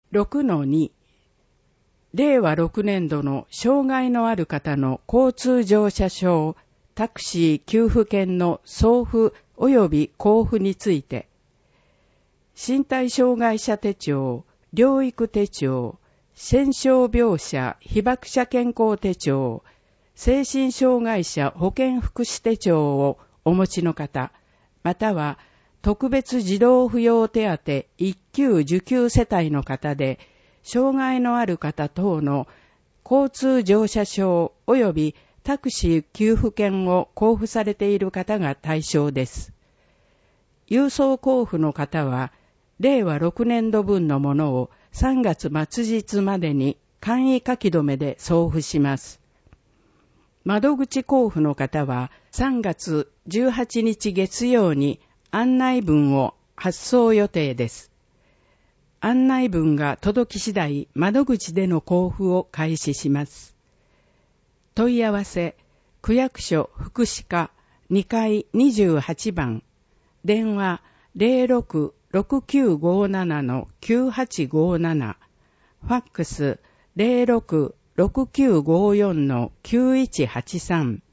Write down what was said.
6-2 令和6年度の障害のある方の交通乗車証、タクシー給付券の送付及び交付について、身体障害者手帳、療育手帳、戦傷病者被爆者健康手帳、精神障害者保健福祉手帳をお持ちの方、または特別児童扶養手当一級受給世帯の方で、障害のある方等の交通乗車証及びタクシー給付券を交付されている方が対象です。郵送交付の方は、令和6年度分のものを3月末日までに簡易書き留めで送付します。窓口交付の方は3月18日月曜に案内文を発送予定です。案内文が届き次第、窓口での交付を開始します。問い合わせ、区役所福祉課2階28番、電話 06-6957-9857、ファックス 06-6954-9183、